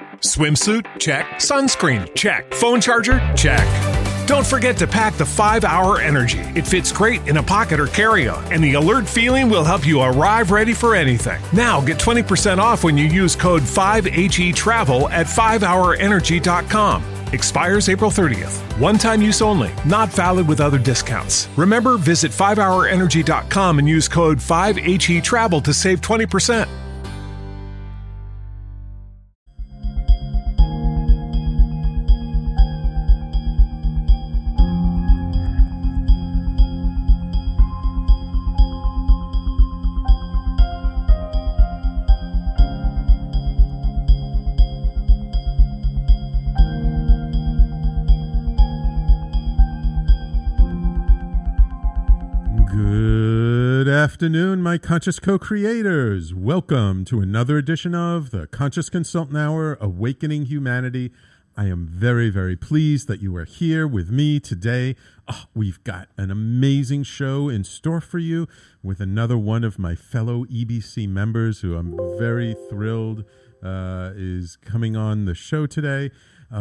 Swimsuit? Check. Sunscreen? Check. Phone charger? Check. Don't forget to pack the 5-Hour Energy. It fits great in a pocket or carry-on, and the alert feeling will help you arrive ready for anything. Now get 20% off when you use code 5HETRAVEL at 5hourenergy.com. Expires April 30th. One-time use only. Not valid with other discounts. Remember, visit 5hourenergy.com and use code 5HETRAVEL to save 20%. Afternoon, my conscious co-creators. Welcome to another edition of the Conscious Consultant Hour, Awakening Humanity. I am very, very pleased that you are here with me today. We've got an amazing show in store for you with another one of my fellow EBC members who I'm very thrilled is coming on the show today.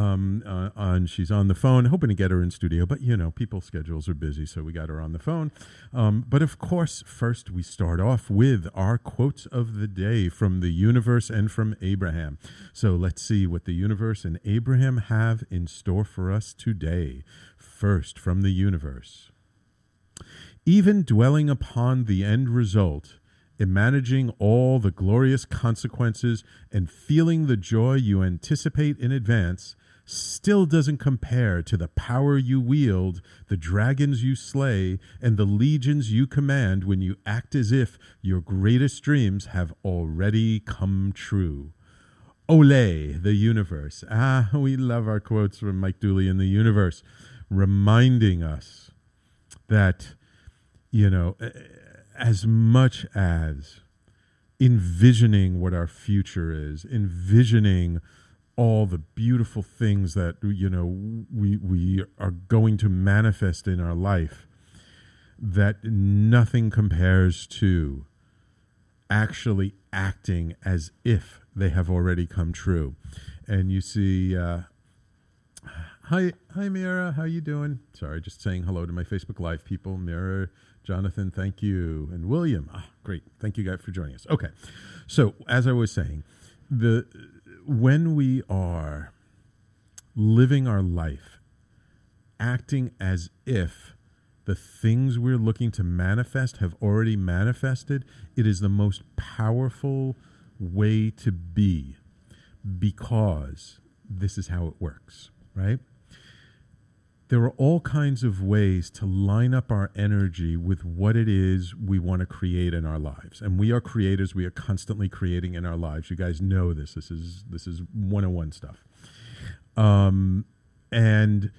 She's on the phone, hoping to get her in studio, but you know, people's schedules are busy, so we got her on the phone. But of course, first we start off with our quotes of the day from the universe and from Abraham. So let's see what the universe and Abraham have in store for us today. First, from the universe. Even dwelling upon the end result, imagining all the glorious consequences and feeling the joy you anticipate in advance still doesn't compare to the power you wield, the dragons you slay, and the legions you command when you act as if your greatest dreams have already come true. Olé, the universe. We love our quotes from Mike Dooley in the universe, reminding us that, you know, as much as envisioning what our future is, envisioning all the beautiful things that, you know, we are going to manifest in our life, that nothing compares to actually acting as if they have already come true. And you see, hi Mira, how you doing? Sorry, just saying hello to my Facebook Live people. Mira, Jonathan, thank you. And William, great. Thank you guys for joining us. Okay. So as I was saying, when we are living our life, acting as if the things we're looking to manifest have already manifested, it is the most powerful way to be, because this is how it works, right? There are all kinds of ways to line up our energy with what it is we want to create in our lives. And we are creators. We are constantly creating in our lives. You guys know this. This is 101 stuff. And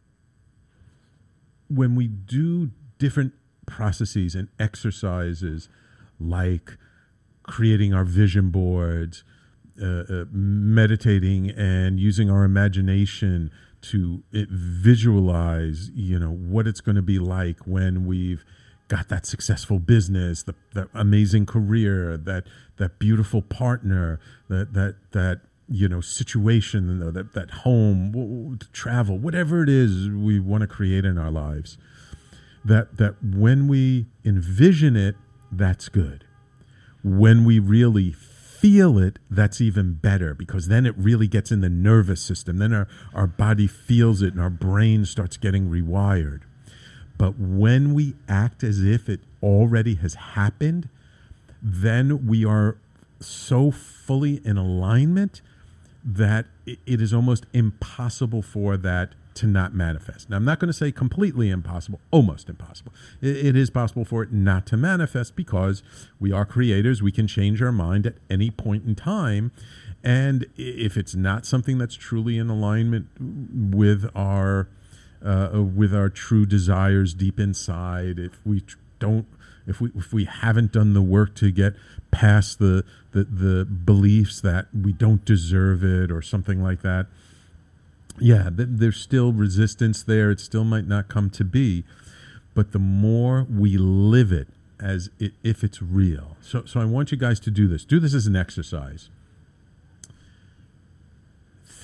when we do different processes and exercises like creating our vision boards, meditating and using our imagination to visualize, you know, what it's going to be like when we've got that successful business, that amazing career, that beautiful partner, that you know, situation, that home, travel, whatever it is we want to create in our lives. That when we envision it, that's good. When we really feel it, that's even better, because then it really gets in the nervous system. Then our body feels it and our brain starts getting rewired. But when we act as if it already has happened, then we are so fully in alignment that it is almost impossible for that to not manifest. Now, I'm not going to say completely impossible, almost impossible. It is possible for it not to manifest, because we are creators. We can change our mind at any point in time. And if it's not something that's truly in alignment with our true desires deep inside, if we haven't done the work to get past the beliefs that we don't deserve it or something like that, yeah, there's still resistance there. It still might not come to be. But the more we live it as if it's real. So I want you guys to do this. Do this as an exercise.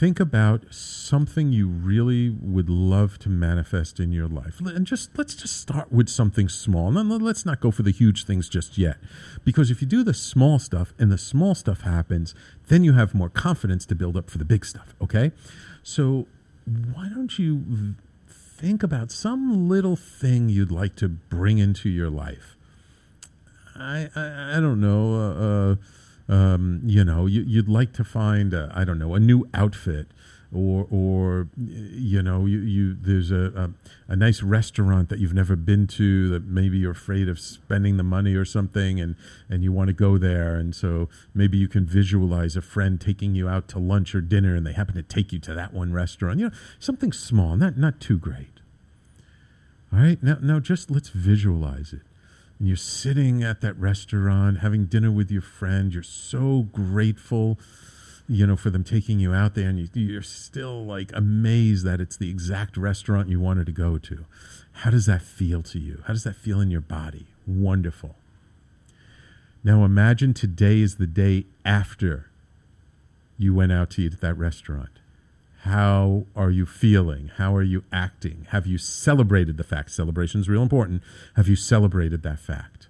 think about something you really would love to manifest in your life. And let's just start with something small. Let's not go for the huge things just yet. Because if you do the small stuff and the small stuff happens, then you have more confidence to build up for the big stuff, okay? So why don't you think about some little thing you'd like to bring into your life? I don't know, you'd like to find, a new outfit, or there's a nice restaurant that you've never been to that maybe you're afraid of spending the money or something, and you want to go there, and so maybe you can visualize a friend taking you out to lunch or dinner, and they happen to take you to that one restaurant. Something small, not too great. All right, now just let's visualize it. And you're sitting at that restaurant, having dinner with your friend. You're so grateful, for them taking you out there. And you're still like amazed that it's the exact restaurant you wanted to go to. How does that feel to you? How does that feel in your body? Wonderful. Now imagine today is the day after you went out to eat at that restaurant. How are you feeling? How are you acting? Have you celebrated the fact? Celebration is real important. Have you celebrated that fact?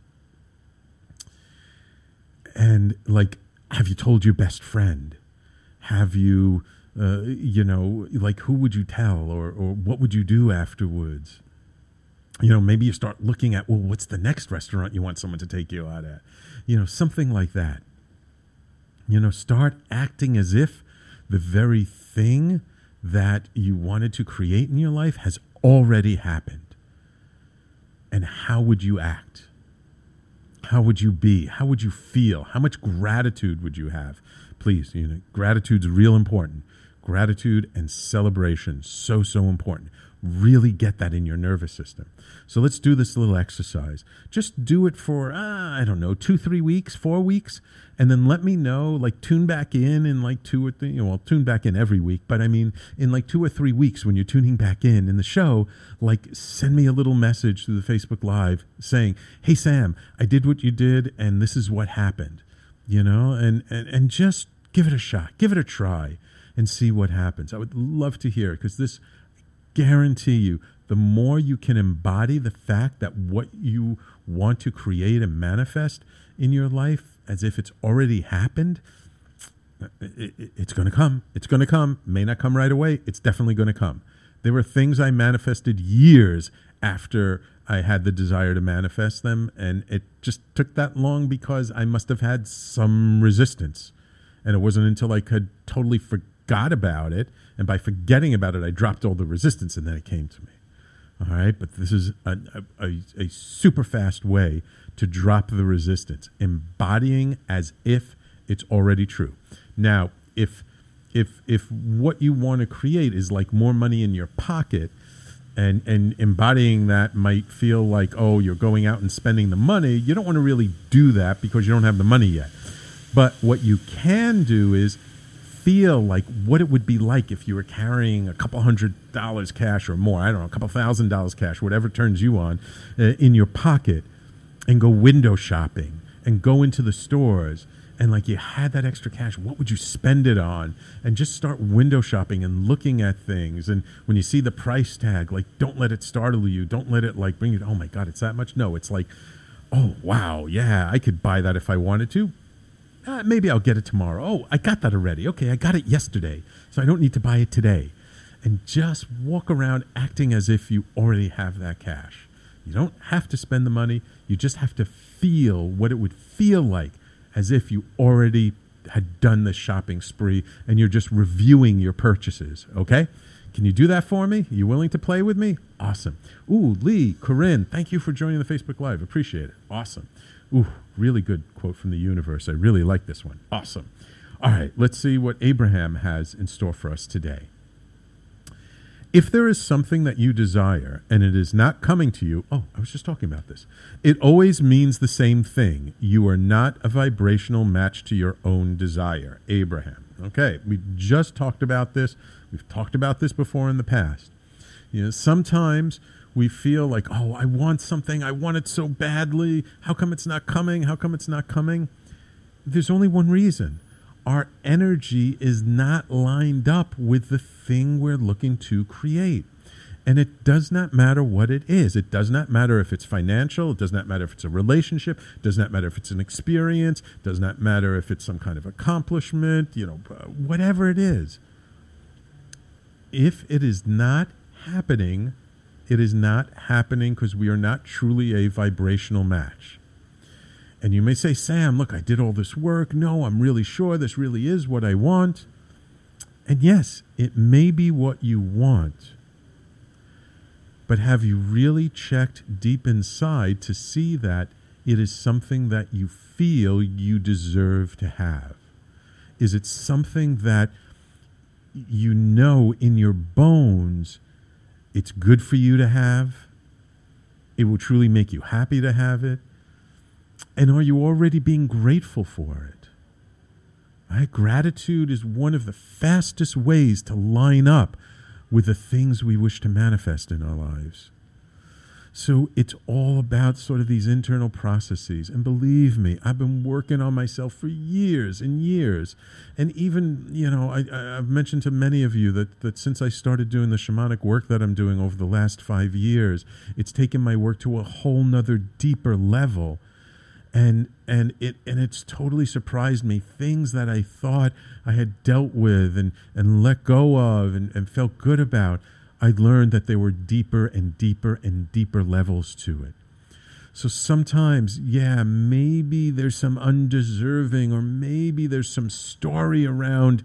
And have you told your best friend? Have you, who would you tell, or what would you do afterwards? Maybe you start looking at, what's the next restaurant you want someone to take you out at? Something like that. Start acting as if the very thing that you wanted to create in your life has already happened. And how would you act? How would you be? How would you feel? How much gratitude would you have? Please, gratitude's real important. Gratitude and celebration, so important. Really get that in your nervous system. So let's do this little exercise. Just do it for, 2-3 weeks, 4 weeks, and then let me know, tune back in 2 or 3, tune back in every week, but I mean, in 2 or 3 weeks when you're tuning back in the show, send me a little message through the Facebook Live saying, hey, Sam, I did what you did, and this is what happened, and just give it a shot, give it a try, and see what happens. I would love to hear it, because this, guarantee you, the more you can embody the fact that what you want to create and manifest in your life as if it's already happened, it's going to come. It's going to come. May not come right away. It's definitely going to come. There were things I manifested years after I had the desire to manifest them, and it just took that long because I must have had some resistance. And it wasn't until I could totally forgot about it, and by forgetting about it, I dropped all the resistance, and then it came to me. All right, but this is a super fast way to drop the resistance, embodying as if it's already true. Now, if what you want to create is more money in your pocket, and embodying that might feel like, oh, you're going out and spending the money, you don't want to really do that because you don't have the money yet. But what you can do is feel like what it would be like if you were carrying a couple $100 cash or more, I don't know, a couple $1,000 cash, whatever turns you on, in your pocket, and go window shopping and go into the stores, and you had that extra cash, what would you spend it on? And just start window shopping and looking at things. And when you see the price tag, don't let it startle you. Don't let it bring you, oh my God, it's that much? No, it's oh wow, yeah, I could buy that if I wanted to. Maybe I'll get it tomorrow. Oh, I got that already. Okay, I got it yesterday, so I don't need to buy it today. And just walk around acting as if you already have that cash. You don't have to spend the money. You just have to feel what it would feel like as if you already had done the shopping spree and you're just reviewing your purchases, okay? Can you do that for me? You willing to play with me? Awesome. Ooh, Lee, Corinne, thank you for joining the Facebook Live. Appreciate it. Awesome. Ooh, really good quote from the universe. I really like this one. Awesome. All right, let's see what Abraham has in store for us today. If there is something that you desire and it is not coming to you, oh, I was just talking about this. It always means the same thing. You are not a vibrational match to your own desire. Abraham. Okay, we just talked about this. We've talked about this before in the past. Sometimes we feel like, oh, I want something. I want it so badly. How come it's not coming? How come it's not coming? There's only one reason. our energy is not lined up with the thing we're looking to create. And it does not matter what it is. It does not matter if it's financial. It does not matter if it's a relationship. It does not matter if it's an experience. It does not matter if it's some kind of accomplishment, whatever it is. If it is not happening, it is not happening because we are not truly a vibrational match. And you may say, Sam, look, I did all this work. No, I'm really sure this really is what I want. And yes, it may be what you want. But have you really checked deep inside to see that it is something that you feel you deserve to have? Is it something that you know in your bones it's good for you to have? It will truly make you happy to have it? And are you already being grateful for it? Right? Gratitude is one of the fastest ways to line up with the things we wish to manifest in our lives. So it's all about sort of these internal processes. And believe me, I've been working on myself for years and years. And even, I've mentioned to many of you that since I started doing the shamanic work that I'm doing over the last 5 years, it's taken my work to a whole nother deeper level. And it's totally surprised me. Things that I thought I had dealt with and let go of and felt good about, I learned that there were deeper and deeper and deeper levels to it. So sometimes, maybe there's some undeserving, or maybe there's some story around,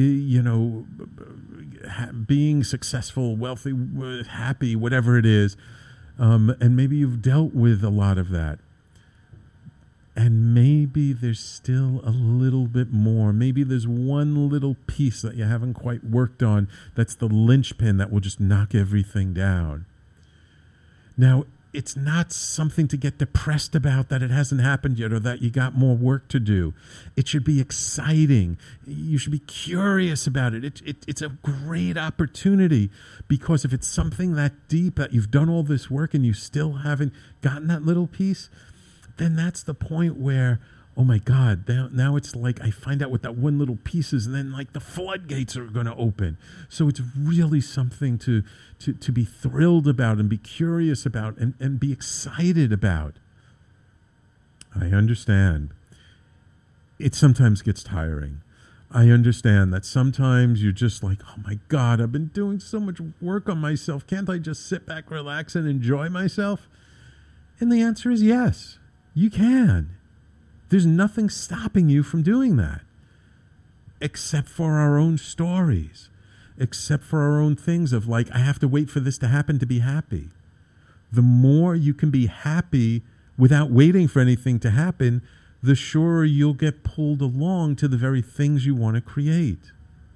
being successful, wealthy, happy, whatever it is. And maybe you've dealt with a lot of that. And maybe there's still a little bit more. Maybe there's one little piece that you haven't quite worked on that's the linchpin that will just knock everything down. Now, it's not something to get depressed about that it hasn't happened yet or that you got more work to do. It should be exciting. You should be curious about it. It's a great opportunity, because if it's something that deep that you've done all this work and you still haven't gotten that little piece, then that's the point where, oh my God, now it's like I find out what that one little piece is, and then like the floodgates are going to open. So it's really something to be thrilled about and be curious about and be excited about. I understand. It sometimes gets tiring. I understand that sometimes you're just like, oh my God, I've been doing so much work on myself. Can't I just sit back, relax, and enjoy myself? And the answer is yes. You can. There's nothing stopping you from doing that, except for our own stories, except for our own things of like, I have to wait for this to happen to be happy. The more you can be happy without waiting for anything to happen, the surer you'll get pulled along to the very things you want to create.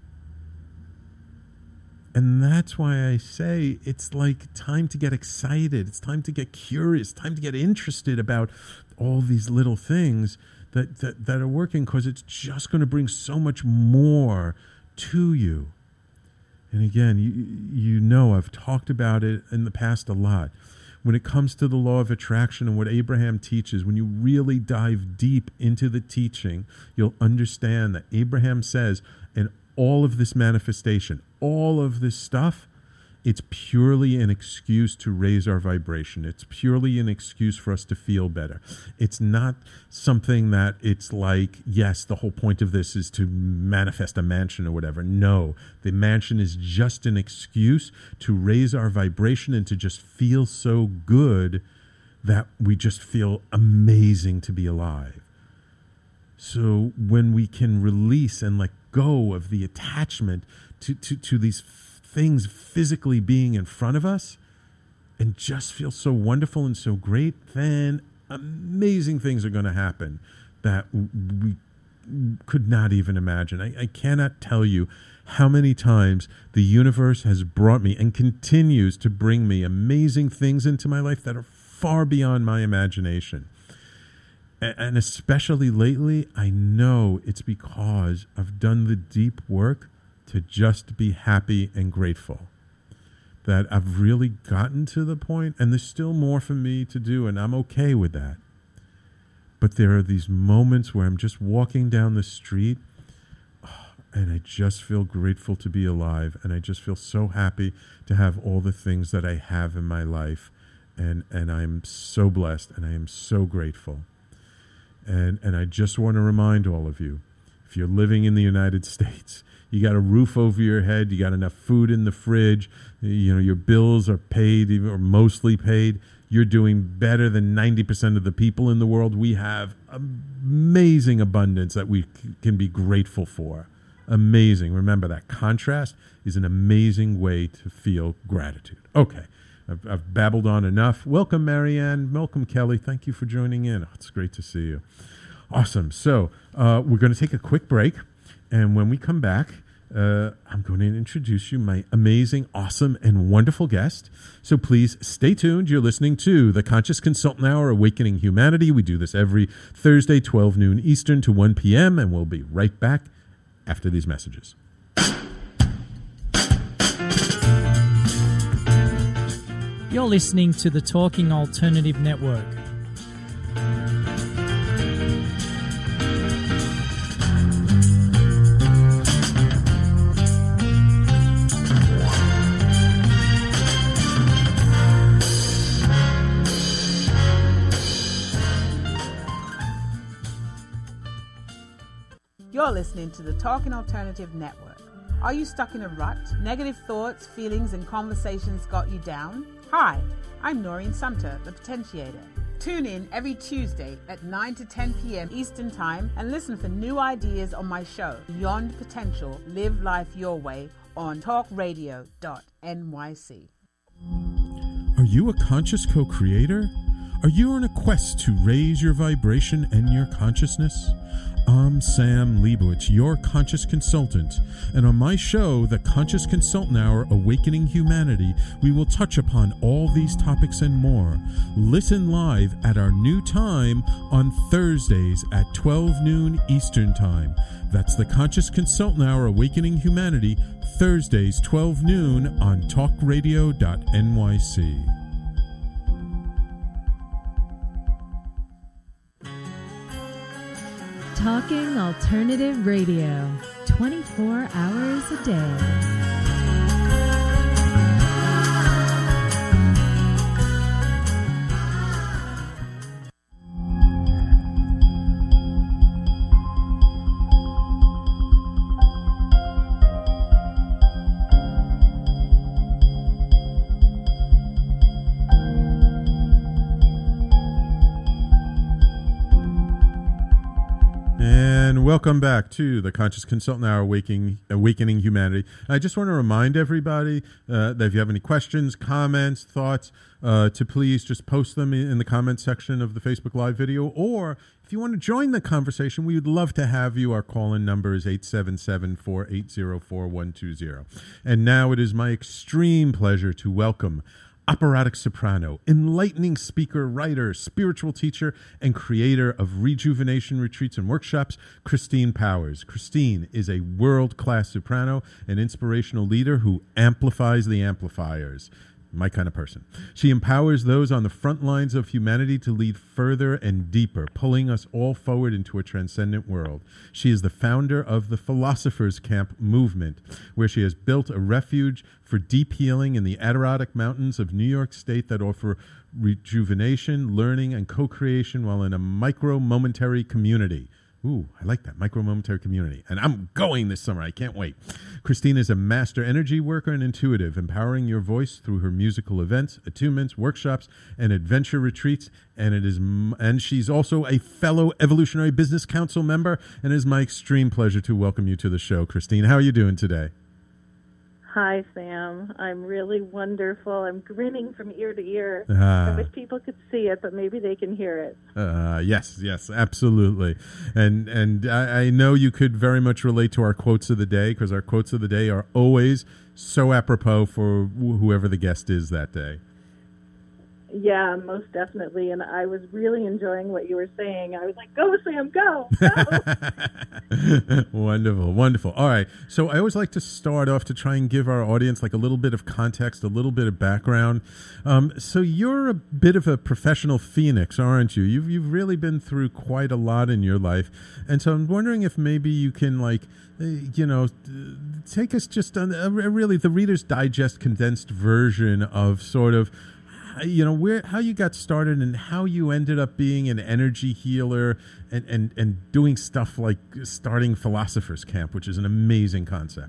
And that's why I say it's like time to get excited. It's time to get curious. Time to get interested about all these little things that are working, because it's just going to bring so much more to you. And again, I've talked about it in the past a lot. When it comes to the law of attraction and what Abraham teaches, when you really dive deep into the teaching, you'll understand that Abraham says, and all of this manifestation, all of this stuff, it's purely an excuse to raise our vibration. It's purely an excuse for us to feel better. It's not something that it's like, yes, the whole point of this is to manifest a mansion or whatever. No, the mansion is just an excuse to raise our vibration and to just feel so good that we just feel amazing to be alive. So when we can release and let go of the attachment to these things physically being in front of us and just feel so wonderful and so great, then amazing things are going to happen that we could not even imagine. I cannot tell you how many times the universe has brought me and continues to bring me amazing things into my life that are far beyond my imagination. And especially lately, I know it's because I've done the deep work to just be happy and grateful. That I've really gotten to the point, and there's still more for me to do, and I'm okay with that. But there are these moments where I'm just walking down the street, And I just feel grateful to be alive. And I just feel so happy to have all the things that I have in my life. And I'm so blessed, and I am so grateful. And I just want to remind all of you, if you're living in the United States, you got a roof over your head, you got enough food in the fridge, your bills are paid or mostly paid, you're doing better than 90% of the people in the world. We have amazing abundance that we can be grateful for. Amazing. Remember, that contrast is an amazing way to feel gratitude. Okay. I've babbled on enough. Welcome, Marianne. Welcome, Kelly. Thank you for joining in. It's great to see you. Awesome. So we're going to take a quick break. And when we come back, I'm going to introduce you my amazing, awesome, and wonderful guest. So please stay tuned. You're listening to the Conscious Consultant Hour, Awakening Humanity. We do this every Thursday, 12 noon Eastern to 1 p.m. And we'll be right back after these messages. You're listening to the Talking Alternative Network. You're listening to the Talking Alternative Network. Are you stuck in a rut? Negative thoughts, feelings, and conversations got you down? Hi, I'm Noreen Sumter, the Potentiator. Tune in every Tuesday at 9 to 10 p.m. Eastern Time and listen for new ideas on my show, Beyond Potential, Live Life Your Way, on talkradio.nyc. Are you a conscious co-creator? Are you on a quest to raise your vibration and your consciousness? I'm Sam Leibowitz, your conscious consultant, and on my show, The Conscious Consultant Hour, Awakening Humanity, we will touch upon all these topics and more. Listen live at our new time on Thursdays at 12 noon Eastern Time. That's The Conscious Consultant Hour, Awakening Humanity, Thursdays 12 noon on talkradio.nyc. Talking Alternative Radio, 24 hours a day. Welcome back to the Conscious Consultant Hour, Awakening Humanity. I just want to remind everybody that if you have any questions, comments, thoughts, to please just post them in the comment section of the Facebook Live video. Or if you want to join the conversation, we would love to have you. Our call-in number is 877-480-4120. And now it is my extreme pleasure to welcome operatic soprano, enlightening speaker, writer, spiritual teacher, and creator of rejuvenation retreats and workshops, Christine Powers. Christine is a world-class soprano, an inspirational leader who amplifies the amplifiers. My kind of person. She empowers those on the front lines of humanity to lead further and deeper, pulling us all forward into a transcendent world. She is the founder of the Philosophers Camp movement, where she has built a refuge for deep healing in the Adirondack Mountains of New York State that offer rejuvenation, learning, and co-creation while in a micro-momentary community. Ooh, I like that, micro-momentary community. And I'm going this summer. I can't wait. Christine is a master energy worker and intuitive, empowering your voice through her musical events, attunements, workshops, and adventure retreats. And she's also a fellow Evolutionary Business Council member, and it is my extreme pleasure to welcome you to the show. Christine, how are you doing today? Hi, Sam. I'm really wonderful. I'm grinning from ear to ear. I wish people could see it, but maybe they can hear it. Yes, absolutely. And I know you could very much relate to our quotes of the day, because our quotes of the day are always so apropos for whoever the guest is that day. Yeah, most definitely. And I was really enjoying what you were saying. I was like, go, Sam, go. Wonderful, wonderful. All right. So I always like to start off to try and give our audience like a little bit of context, a little bit of background. So you're a bit of a professional phoenix, aren't you? You've really been through quite a lot in your life. And so I'm wondering if maybe you can take us just on really the Reader's Digest condensed version of sort of how you got started and how you ended up being an energy healer and doing stuff like starting Philosopher's Camp, which is an amazing concept.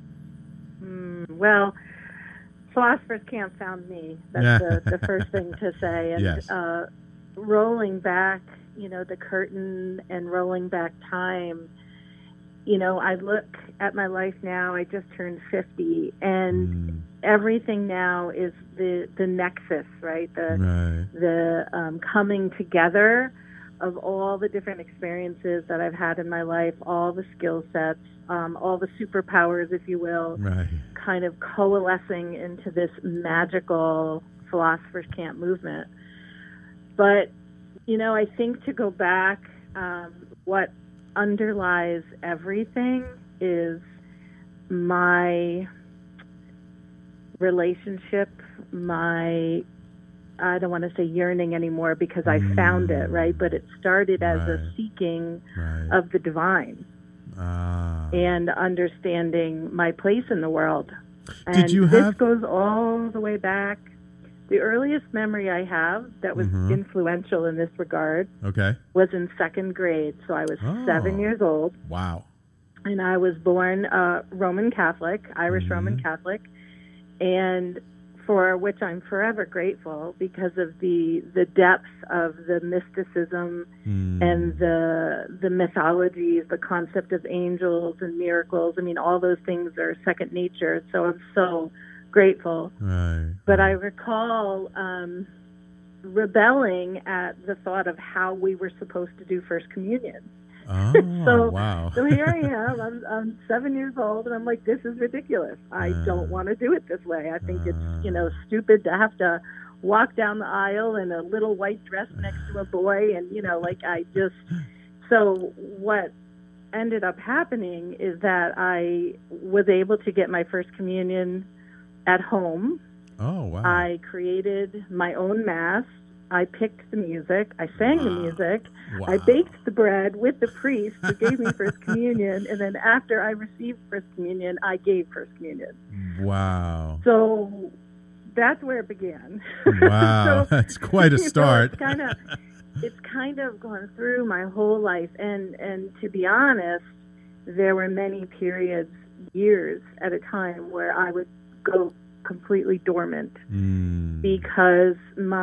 Well, Philosopher's Camp found me. That's the first thing to say. And yes. Rolling back, the curtain and rolling back time, I look at my life now. I just turned 50, and everything now is the nexus, right? The coming together of all the different experiences that I've had in my life, all the skill sets, all the superpowers, if you will, kind of coalescing into this magical Philosopher's Camp movement. But, I think to go back, what underlies everything is my relationship, I don't want to say yearning anymore because I found it, right? But it started as a seeking of the divine and understanding my place in the world. And this goes all the way back. The earliest memory I have that was influential in this regard was in second grade. So I was 7 years old. Wow. And I was born Roman Catholic, Irish Roman Catholic, and for which I'm forever grateful because of the depth of the mysticism and the mythologies, the concept of angels and miracles. I mean, all those things are second nature. So I'm so grateful. But I recall rebelling at the thought of how we were supposed to do First Communion. So here I am. I'm 7 years old, and I'm like, this is ridiculous. I don't want to do it this way. I think it's stupid to have to walk down the aisle in a little white dress next to a boy, and So what ended up happening is that I was able to get my First Communion at home. Oh, wow. I created my own Mass. I picked the music. I sang the music. Wow. I baked the bread with the priest who gave me First Communion. And then after I received First Communion, I gave First Communion. Wow. So that's where it began. Wow. That's quite a start. It's kind of gone through my whole life. And to be honest, there were many periods, years at a time, where I would go completely dormant because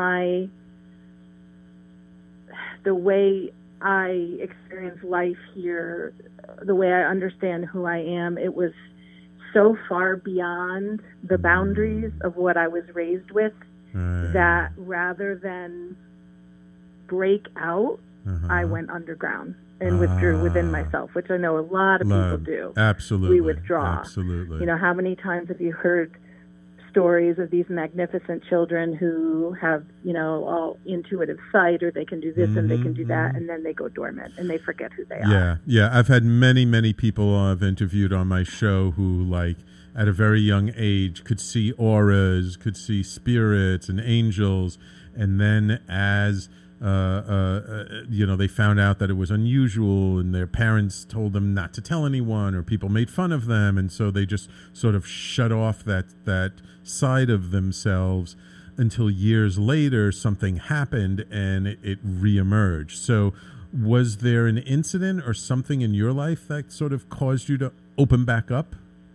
the way I experience life here, the way I understand who I am, it was so far beyond the boundaries of what I was raised with that rather than break out, I went underground and withdrew within myself, which I know a lot of people do. Absolutely. We withdraw. Absolutely. How many times have you heard stories of these magnificent children who have, all intuitive sight, or they can do this and they can do that, and then they go dormant and they forget who they are. Yeah. I've had many people I've interviewed on my show who, at a very young age, could see auras, could see spirits and angels, and then as they found out that it was unusual and their parents told them not to tell anyone, or people made fun of them, and so they just sort of shut off that side of themselves until years later something happened and it reemerged. So was there an incident or something in your life that sort of caused you to open back up?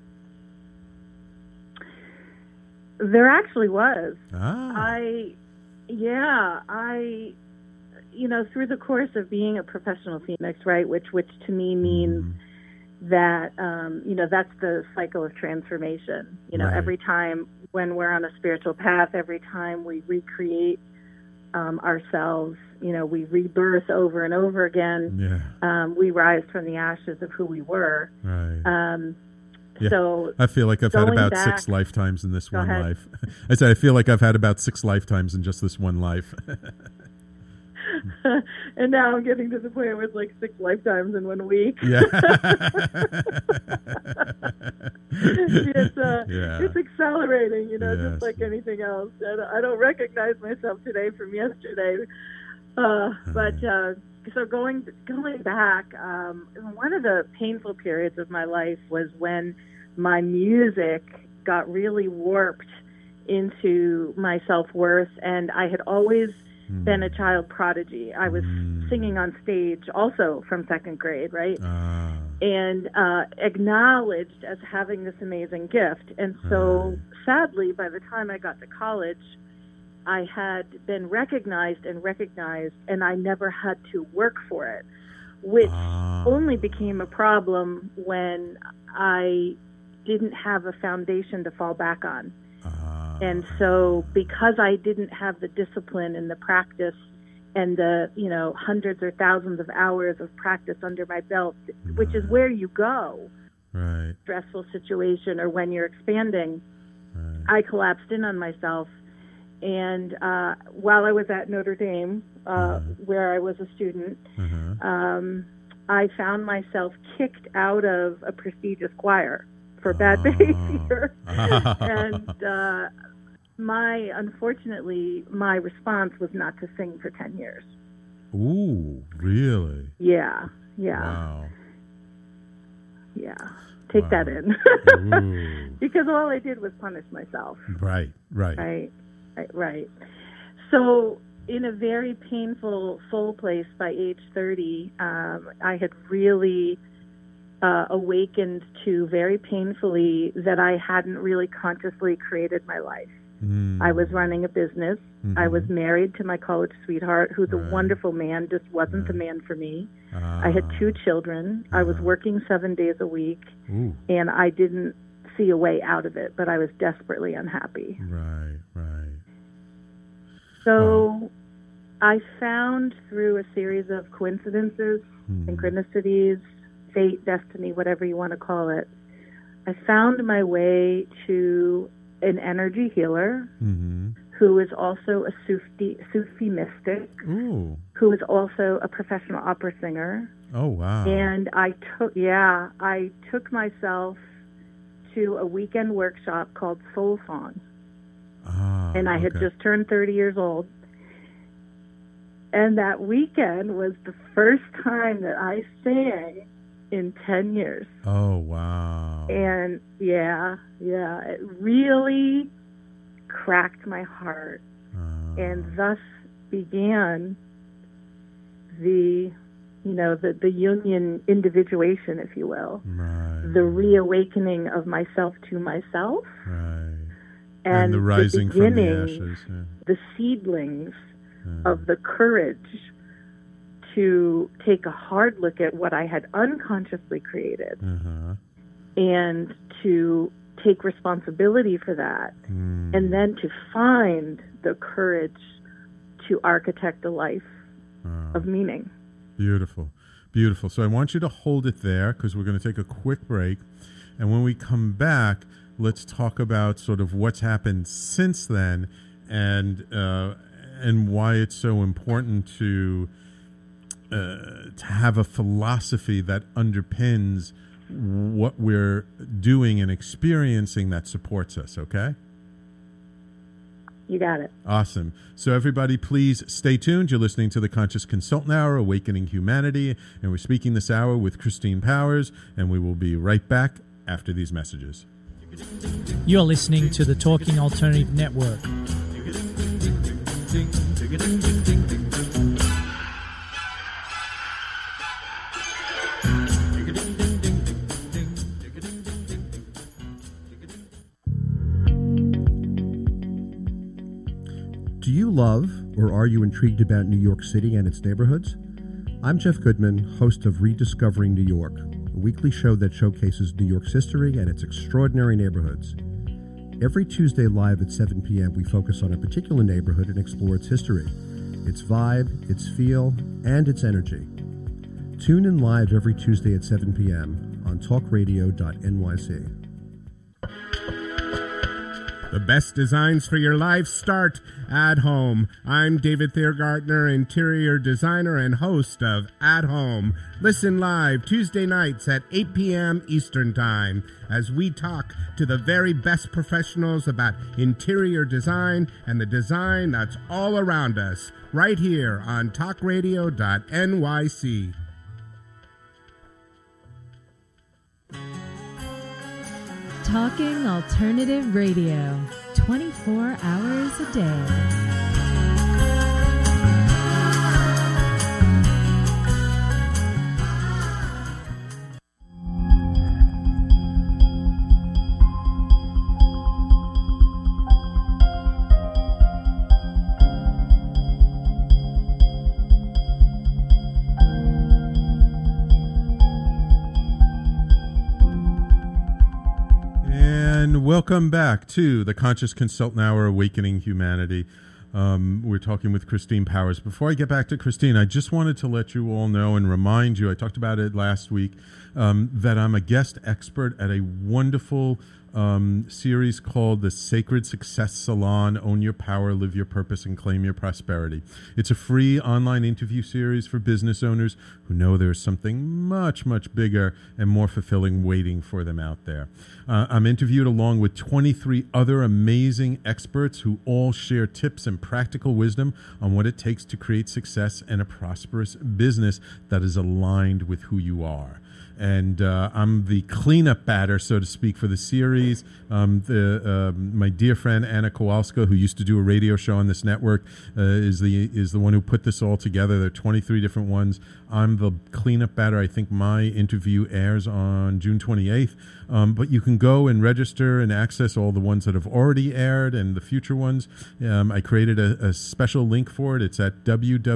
There actually was. Through the course of being a professional Phoenix, right, which to me means that, that's the cycle of transformation. Every time when we're on a spiritual path, every time we recreate ourselves, we rebirth over and over again. We rise from the ashes of who we were. Yeah. So I feel like I've had going about back- 6 lifetimes in this Go one ahead. life. I said I feel like I've had about 6 lifetimes in just this one life. And now I'm getting to the point where it's like 6 lifetimes in 1 week. Yeah. It's accelerating, you know, Yes. just like anything else. I don't recognize myself today from yesterday. So going back, one of the painful periods of my life was when my music got really warped into my self-worth, and I had always been a child prodigy. I was singing on stage also from 2nd grade, right? And acknowledged as having this amazing gift. And so sadly, by the time I got to college, I had been recognized, and I never had to work for it, which only became a problem when I didn't have a foundation to fall back on. And so because I didn't have the discipline and the practice and the, you know, hundreds or thousands of hours of practice under my belt, which is where you go, Right. stressful situation or when you're expanding, I collapsed in on myself. And while I was at Notre Dame, where I was a student, I found myself kicked out of a prestigious choir for bad behavior. And unfortunately, my response was not to sing for 10 years. Ooh, really? Yeah. Wow. Yeah. Take that in. Ooh. Because all I did was punish myself. Right. Right. So in a very painful soul place by age 30, I had really awakened to very painfully that I hadn't really consciously created my life. I was running a business. I was married to my college sweetheart, who's a wonderful man, just wasn't the man for me. I had 2 children. I was working 7 days a week, and I didn't see a way out of it, but I was desperately unhappy. Right. So I found through a series of coincidences, synchronicities, fate, destiny, whatever you want to call it, I found my way to an energy healer who is also a Sufi mystic, who is also a professional opera singer. Oh, wow. And I took myself to a weekend workshop called Soul Song. And I had just turned 30 years old. And that weekend was the first time that I sang in 10 years. Oh, wow. And it really cracked my heart. And thus began the Jungian individuation, if you will. Right. The reawakening of myself to myself. Right. And the rising the from the ashes. Yeah. The seedlings of the courage to take a hard look at what I had unconsciously created and to take responsibility for that, and then to find the courage to architect a life of meaning. Beautiful. So I want you to hold it there because we're going to take a quick break. And when we come back, let's talk about sort of what's happened since then and why it's so important to have a philosophy that underpins what we're doing and experiencing that supports us, okay? You got it. Awesome. So everybody, please stay tuned. You're listening to the Conscious Consultant Hour, Awakening Humanity, and we're speaking this hour with Christine Powers, and we will be right back after these messages. You're listening to the Talking Alternative Network. Do you love or are you intrigued about New York City and its neighborhoods? I'm Jeff Goodman, host of Rediscovering New York, a weekly show that showcases New York's history and its extraordinary neighborhoods. Every Tuesday live at 7 p.m., we focus on a particular neighborhood and explore its history, its vibe, its feel, and its energy. Tune in live every Tuesday at 7 p.m. on talkradio.nyc. The best designs for your life start at home. I'm David Thiergartner, interior designer and host of At Home. Listen live Tuesday nights at 8 p.m. Eastern Time as we talk to the very best professionals about interior design and the design that's all around us, right here on talkradio.nyc. Talking Alternative Radio, 24 hours a day. Welcome back to the Conscious Consultant Hour, Awakening Humanity. We're talking with Christine Powers. Before I get back to Christine, I just wanted to let you all know and remind you, I talked about it last week, that I'm a guest expert at a wonderful series called the Sacred Success Salon, Own Your Power, Live Your Purpose, and Claim Your Prosperity. It's a free online interview series for business owners who know there's something much, much bigger and more fulfilling waiting for them out there. I'm interviewed along with 23 other amazing experts who all share tips and practical wisdom on what it takes to create success and a prosperous business that is aligned with who you are. And I'm the cleanup batter, so to speak, for the series. My dear friend Anna Kowalska, who used to do a radio show on this network, is the one who put this all together. There are 23 different ones. I'm the cleanup batter. I think my interview airs on June 28th. But you can go and register and access all the ones that have already aired and the future ones. I created a special link for it. It's at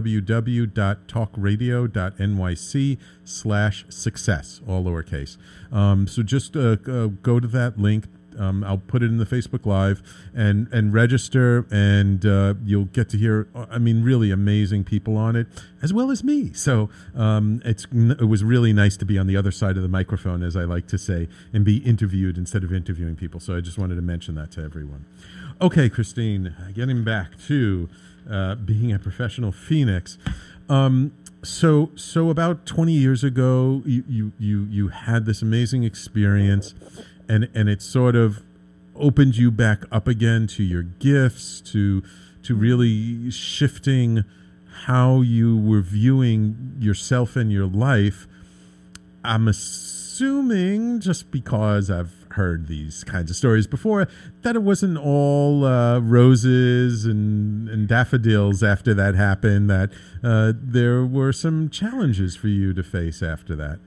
www.talkradio.nyc/success, all lowercase. So just go to that link. I'll put it in the Facebook Live and register, and you'll get to hear, really amazing people on it, as well as me. So it was really nice to be on the other side of the microphone, as I like to say, and be interviewed instead of interviewing people. So I just wanted to mention that to everyone. Okay, Christine, getting back to being a professional phoenix. So about 20 years ago, you had this amazing experience. And it sort of opened you back up again to your gifts, to really shifting how you were viewing yourself and your life. I'm assuming, just because I've heard these kinds of stories before, that it wasn't all roses and daffodils after that happened, that there were some challenges for you to face after that.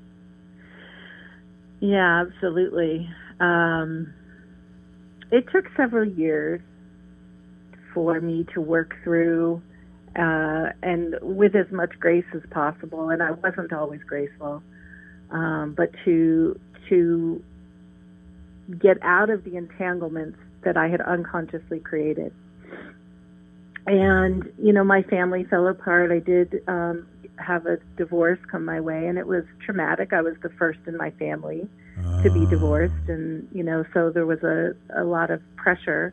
Yeah, absolutely. It took several years for me to work through, and with as much grace as possible. And I wasn't always graceful, but to get out of the entanglements that I had unconsciously created. And my family fell apart. I did have a divorce come my way, and it was traumatic. I was the first in my family to be divorced, and so there was a lot of pressure,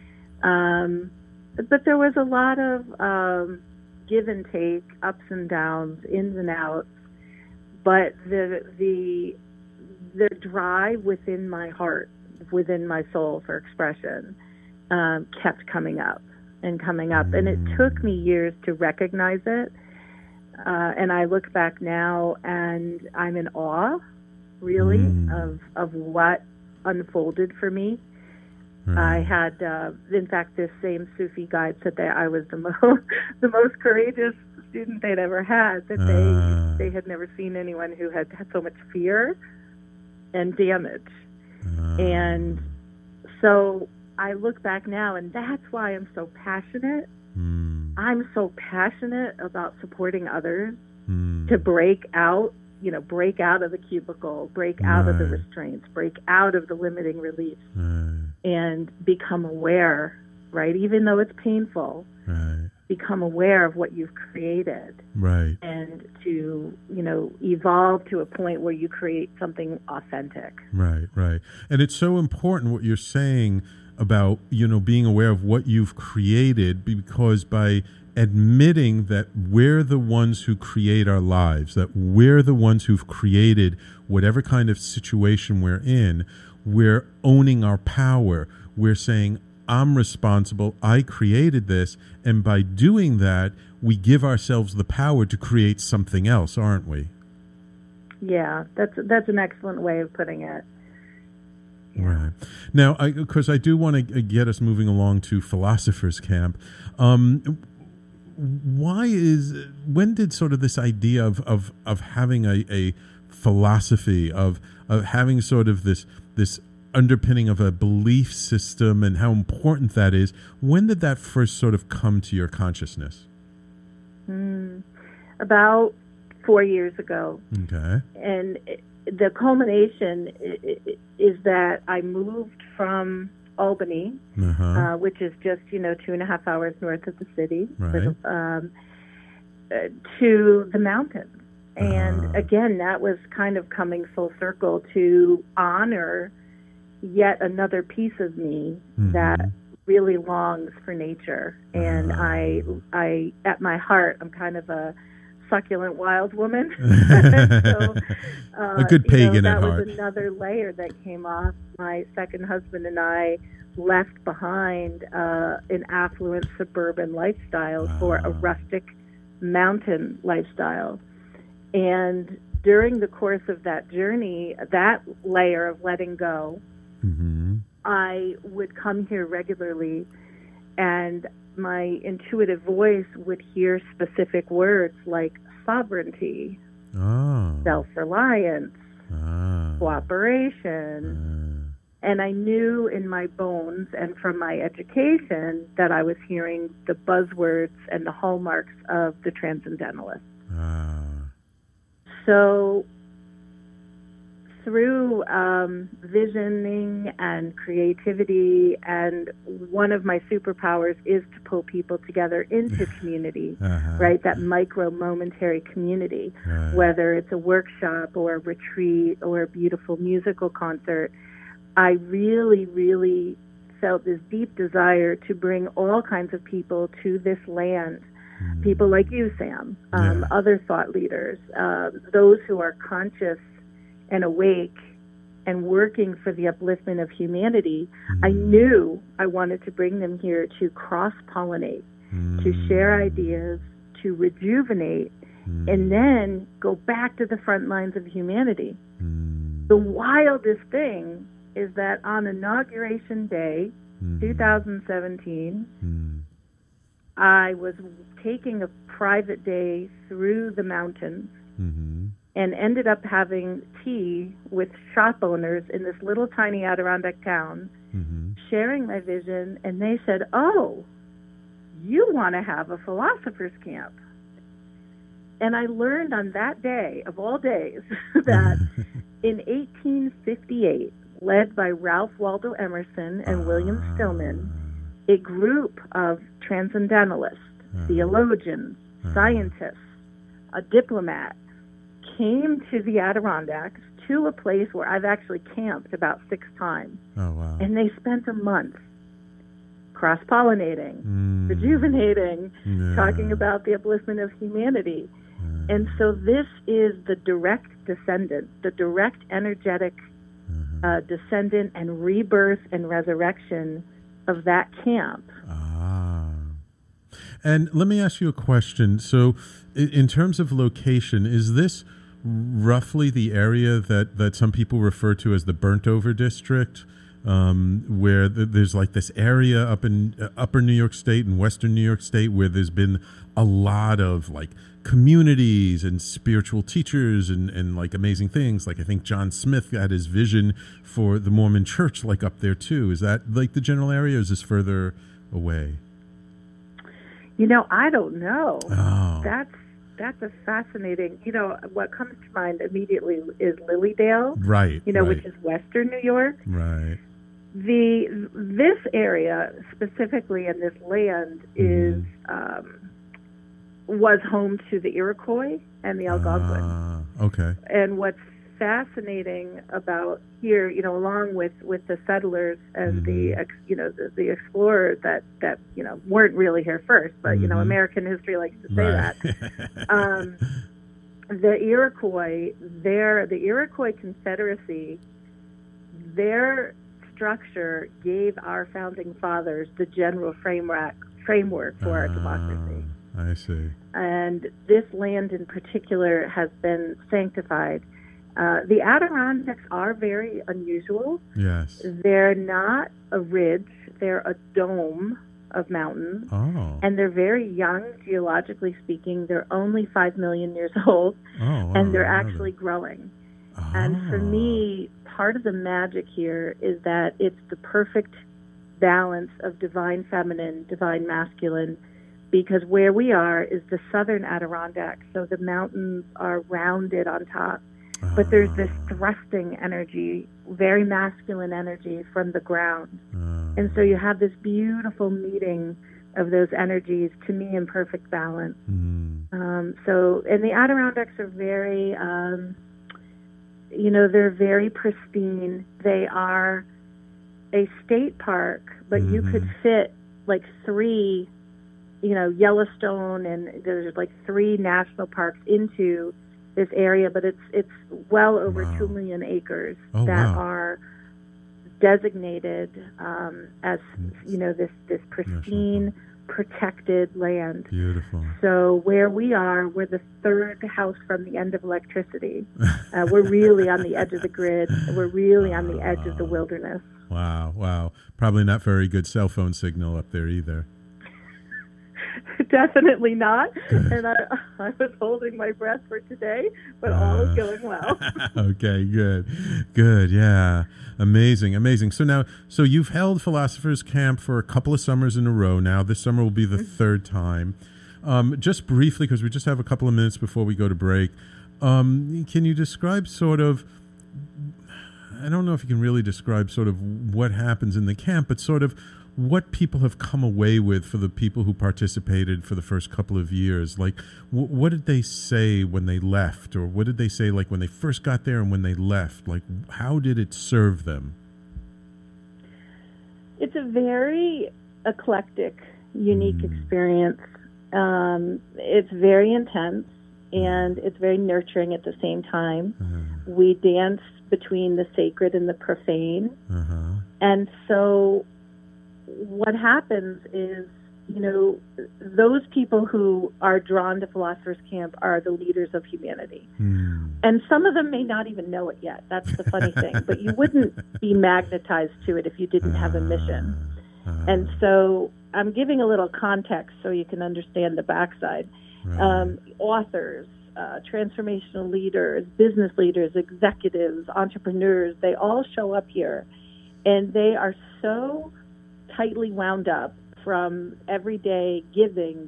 but there was a lot of give and take, ups and downs, ins and outs, but the drive within my heart, within my soul for expression, kept coming up, and it took me years to recognize it. And I look back now and I'm in awe, really, of what unfolded for me. I had, in fact, this same Sufi guide said that I was the most courageous student they'd ever had, that they had never seen anyone who had so much fear and damage. And so I look back now, and that's why I'm so passionate. I'm so passionate about supporting others to break out of the cubicle, break out of the restraints, break out of the limiting beliefs, and become aware, right? Even though it's painful, become aware of what you've created, and to, evolve to a point where you create something authentic. Right. And it's so important what you're saying about, being aware of what you've created, because by admitting that we're the ones who create our lives, that we're the ones who've created whatever kind of situation we're in, we're owning our power. We're saying, I'm responsible, I created this, and by doing that, we give ourselves the power to create something else, aren't we? Yeah, that's an excellent way of putting it. Yeah. Right. Now, because I do want to get us moving along to Philosopher's Camp. When did sort of this idea of having a philosophy, of having sort of this underpinning of a belief system and how important that is, when did that first sort of come to your consciousness? About 4 years ago. Okay. And the culmination is that I moved from Albany, which is just 2.5 hours north of the city, right, to the mountains. And again, that was kind of coming full circle to honor yet another piece of me that really longs for nature. And I at my heart, I'm kind of a succulent wild woman. So, a good pagan at heart. That was another layer that came off. My second husband and I left behind an affluent suburban lifestyle for a rustic mountain lifestyle. And during the course of that journey, that layer of letting go, I would come here regularly, and my intuitive voice would hear specific words like sovereignty, self-reliance, cooperation. And I knew in my bones and from my education that I was hearing the buzzwords and the hallmarks of the transcendentalist. So through visioning and creativity, and one of my superpowers is to pull people together into community, right? That micro momentary community, whether it's a workshop or a retreat or a beautiful musical concert. I really, really felt this deep desire to bring all kinds of people to this land. People like you, Sam, other thought leaders, those who are conscious and awake and working for the upliftment of humanity. I knew I wanted to bring them here to cross-pollinate, to share ideas, to rejuvenate, and then go back to the front lines of humanity. The wildest thing is that on Inauguration Day, 2017, I was taking a private day through the mountains and ended up having tea with shop owners in this little tiny Adirondack town, sharing my vision, and they said, "Oh, you want to have a philosopher's camp." And I learned on that day, of all days, that in 1858, led by Ralph Waldo Emerson and William Stillman, a group of transcendentalists, theologians, scientists, a diplomat, came to the Adirondacks, to a place where I've actually camped about 6 times. And they spent a month cross-pollinating, rejuvenating, talking about the upliftment of humanity. And so this is the direct descendant, the direct energetic descendant and rebirth and resurrection of that camp. And let me ask you a question. So in terms of location, is this roughly the area that some people refer to as the burnt over district, where there's like this area up in upper New York State and western New York State where there's been a lot of like communities and spiritual teachers and like amazing things. Like I think John Smith had his vision for the Mormon church like up there too. Is that like the general area, or is this further away? I don't know. That's a fascinating, what comes to mind immediately is Lilydale, right, which is western New York. Right. This area specifically in this land is was home to the Iroquois and the Algonquin. Okay. And what's fascinating about here, along with the settlers and the explorers that weren't really here first, but American history likes to say that. The Iroquois, the Iroquois Confederacy, their structure gave our founding fathers the general framework for our democracy. I see. And this land in particular has been sanctified. The Adirondacks are very unusual. Yes. They're not a ridge. They're a dome of mountains. Oh. And they're very young, geologically speaking. They're only 5 million years old. Oh, wow. And they're actually growing. Oh. And for me, part of the magic here is that it's the perfect balance of divine feminine, divine masculine, because where we are is the southern Adirondacks, so the mountains are rounded on top. But there's this thrusting energy, very masculine energy from the ground. And so you have this beautiful meeting of those energies, to me, in perfect balance. And the Adirondacks are very, they're very pristine. They are a state park, but you could fit like 3, Yellowstone, and there's like 3 national parks into this area, but it's well over 2 million acres that are designated as this pristine, protected land. Beautiful. So where we are, we're the 3rd house from the end of electricity. We're really on the edge of the grid. We're really on the edge of the wilderness. Wow. Probably not very good cell phone signal up there either. Definitely not. And I was holding my breath for today, but all is going well. Okay, good. Yeah. Amazing. So you've held Philosophers Camp for a couple of summers in a row now. This summer will be the 3rd time. Just briefly, because we just have a couple of minutes before we go to break, can you describe sort of, I don't know if you can really describe sort of what happens in the camp, but sort of what people have come away with for the people who participated for the first couple of years. Like, what did they say when they left? Or what did they say, like, when they first got there and when they left? Like, how did it serve them? It's a very eclectic, unique experience. It's very intense, and it's very nurturing at the same time. We dance between the sacred and the profane. And so what happens is, those people who are drawn to Philosophers Camp are the leaders of humanity. And some of them may not even know it yet. That's the funny thing. But you wouldn't be magnetized to it if you didn't have a mission. And so I'm giving a little context so you can understand the backside. Authors, transformational leaders, business leaders, executives, entrepreneurs, they all show up here. And they are so tightly wound up from everyday giving,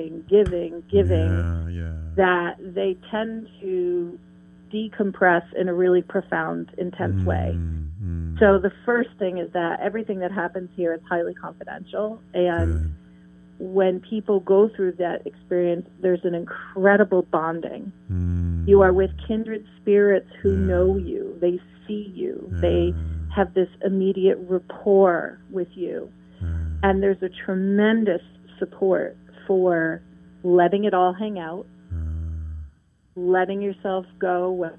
that they tend to decompress in a really profound, intense way. So the first thing is that everything that happens here is highly confidential, and when people go through that experience, there's an incredible bonding. You are with kindred spirits who know you. They see you. They have this immediate rapport with you. And there's a tremendous support for letting it all hang out, letting yourself go.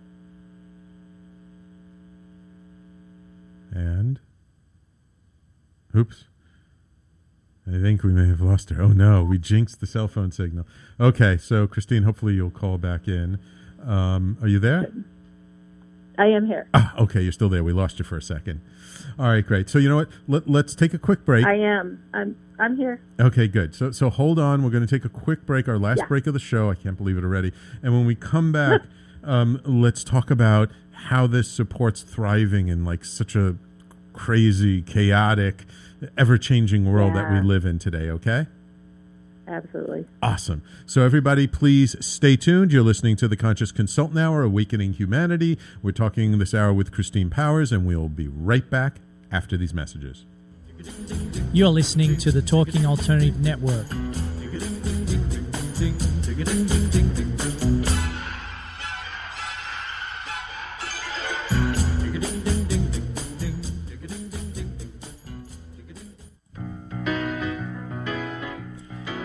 And? Oops. I think we may have lost her. Oh, no. We jinxed the cell phone signal. Okay. So, Christine, hopefully you'll call back in. Are you there? I am here. Okay. You're still there. We lost you for a second. All right, great. So you know what? Let's take a quick break. I am. I'm here. Okay, good. So hold on. We're going to take a quick break, our last break of the show. I can't believe it already. And when we come back, let's talk about how this supports thriving in like such a crazy, chaotic, ever-changing world that we live in today, okay? Absolutely. Awesome. So everybody, please stay tuned. You're listening to the Conscious Consultant Hour, Awakening Humanity. We're talking this hour with Christine Powers, and we'll be right back after these messages. You're listening to the Talking Alternative Network.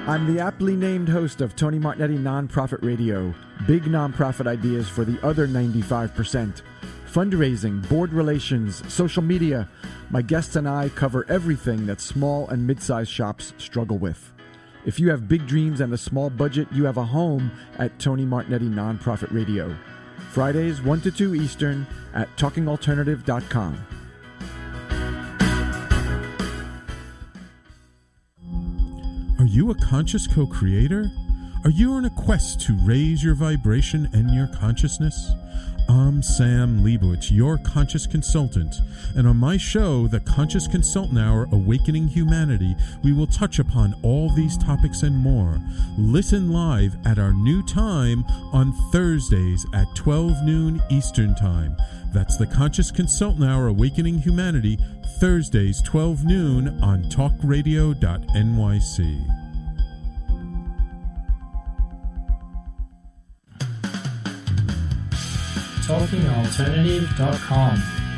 I'm the aptly named host of Tony Martignetti Nonprofit Radio. Big nonprofit ideas for the other 95%. Fundraising, board relations, social media. My guests and I cover everything that small and mid-sized shops struggle with. If you have big dreams and a small budget, you have a home at Tony Martignetti Nonprofit Radio. Fridays 1 to 2 Eastern at talkingalternative.com. Are you a conscious co-creator? Are you on a quest to raise your vibration and your consciousness? I'm Sam Leibowitz, your conscious consultant, and on my show, The Conscious Consultant Hour, Awakening Humanity, we will touch upon all these topics and more. Listen live at our new time on Thursdays at 12 noon Eastern Time. That's The Conscious Consultant Hour, Awakening Humanity, Thursdays 12 noon on talkradio.nyc. TalkingAlternative.com.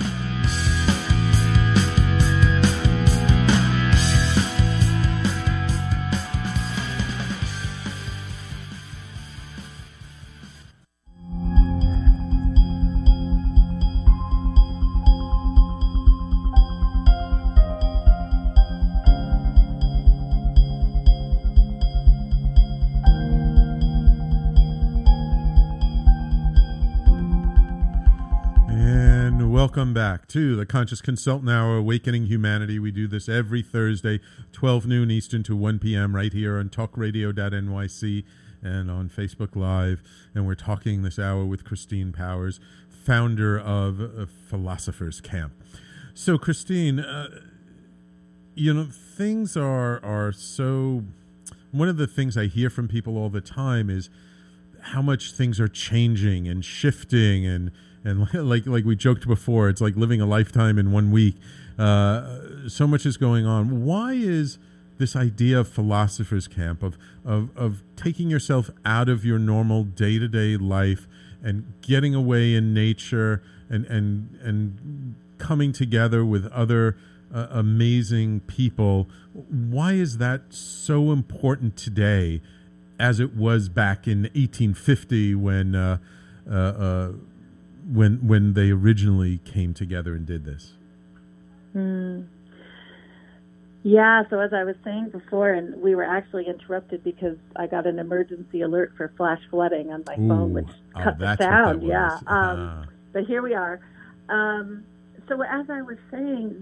Welcome back to the Conscious Consultant Hour, Awakening Humanity. We do this every Thursday, 12 noon Eastern to 1 p.m. right here on talkradio.nyc and on Facebook Live. And we're talking this hour with Christine Powers, founder of Philosopher's Camp. So, Christine, things are so... One of the things I hear from people all the time is how much things are changing and shifting, and like we joked before, it's like living a lifetime in 1 week. So much is going on. Why is this idea of Philosopher's Camp, of taking yourself out of your normal day-to-day life and getting away in nature and coming together with other amazing people, why is that so important today as it was back in 1850 when they originally came together and did this? Yeah, so as I was saying before, and we were actually interrupted because I got an emergency alert for flash flooding on my phone, which cut the sound. Yeah, but here we are. So as I was saying,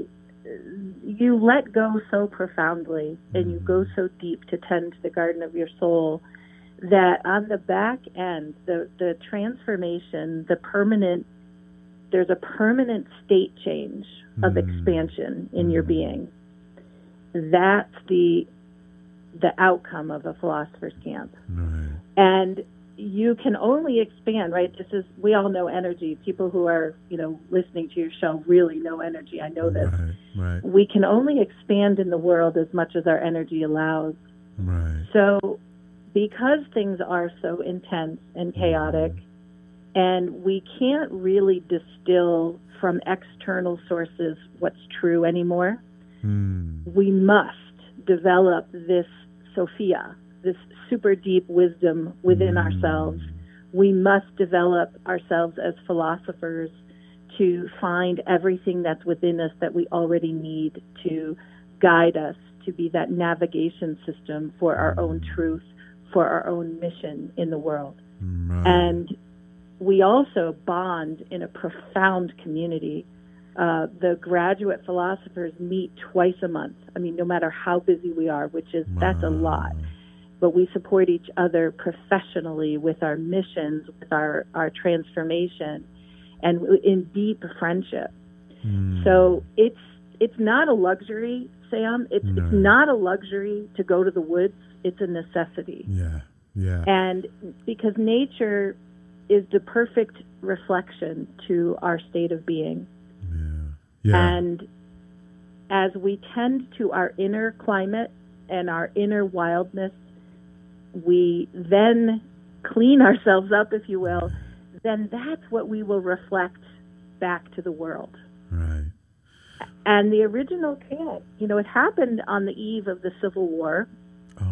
you let go so profoundly and you go so deep to tend to the garden of your soul that on the back end, the transformation, there's a permanent state change of expansion in your being. That's the outcome of a philosopher's camp. Right. And you can only expand, right? We all know energy. People who are, listening to your show really know energy. I know this. Right. We can only expand in the world as much as our energy allows. Right. So because things are so intense and chaotic, and we can't really distill from external sources what's true anymore, we must develop this Sophia, this super deep wisdom within ourselves. We must develop ourselves as philosophers to find everything that's within us that we already need to guide us, to be that navigation system for our own truth, for our own mission in the world. And we also bond in a profound community. The graduate philosophers meet twice a month. I mean, no matter how busy we are, that's a lot. But we support each other professionally with our missions, with our transformation, and in deep friendship. So it's not a luxury, Sam. It's not a luxury to go to the woods. It's a necessity. Yeah. And because nature is the perfect reflection to our state of being. Yeah. And as we tend to our inner climate and our inner wildness, we then clean ourselves up, if you will, then that's what we will reflect back to the world. Right. And the original camp, it happened on the eve of the Civil War. Oh.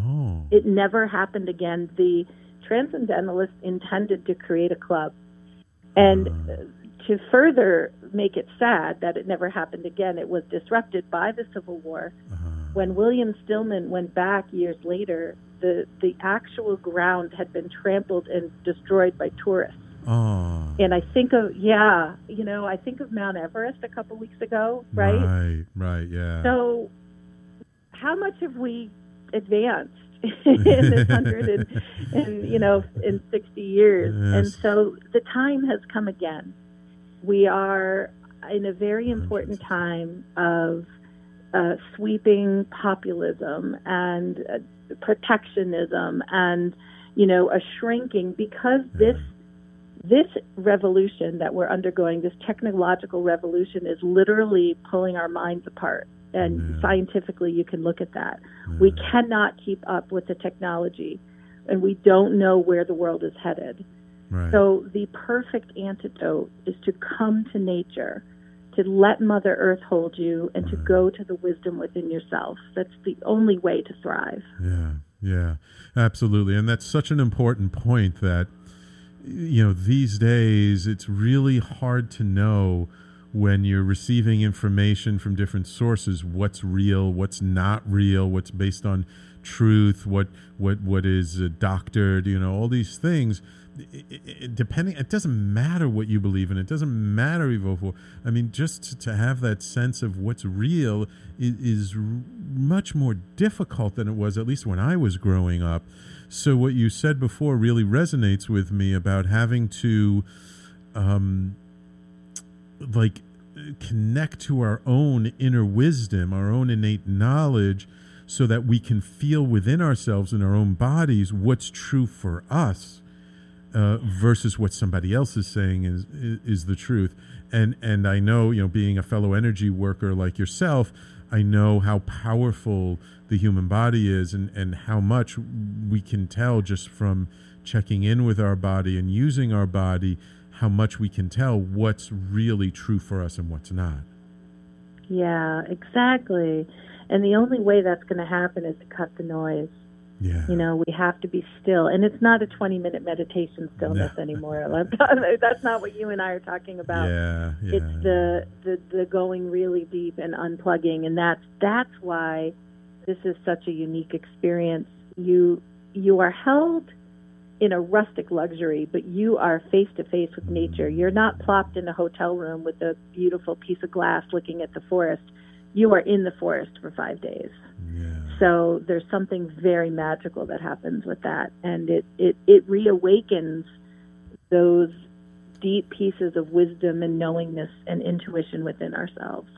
It never happened again. The Transcendentalists intended to create a club. And to further make it sad that it never happened again, it was disrupted by the Civil War. When William Stillman went back years later, the actual ground had been trampled and destroyed by tourists. And I think of I think of Mount Everest a couple weeks ago, right? Right, yeah. So how much have we advanced in this 100 and in 60 years? Yes. And so the time has come again. We are in a very important time of sweeping populism and protectionism and a shrinking, because this revolution that we're undergoing, this technological revolution, is literally pulling our minds apart. And scientifically, you can look at that. We cannot keep up with the technology, and we don't know where the world is headed. Right. So the perfect antidote is to come to nature, to let Mother Earth hold you, and to go to the wisdom within yourself. That's the only way to thrive. Yeah, absolutely. And that's such an important point that, these days it's really hard to know when you're receiving information from different sources, what's real, what's not real, what's based on truth, what is doctored, all these things. It doesn't matter what you believe in. It doesn't matter who you vote for. I mean, just to have that sense of what's real is much more difficult than it was, at least when I was growing up. So what you said before really resonates with me about having to connect to our own inner wisdom, our own innate knowledge, so that we can feel within ourselves in our own bodies what's true for us. Versus what somebody else is saying is the truth. And I know, being a fellow energy worker like yourself, I know how powerful the human body is and how much we can tell just from checking in with our body and using our body, how much we can tell what's really true for us and what's not. Yeah, exactly. And the only way that's going to happen is to cut the noise. Yeah. We have to be still. And it's not a 20-minute meditation stillness anymore. That's not what you and I are talking about. Yeah. It's the going really deep and unplugging. And that's why this is such a unique experience. You are held in a rustic luxury, but you are face-to-face with nature. You're not plopped in a hotel room with a beautiful piece of glass looking at the forest. You are in the forest for 5 days. Yeah. So there's something very magical that happens with that, and it reawakens those deep pieces of wisdom and knowingness and intuition within ourselves.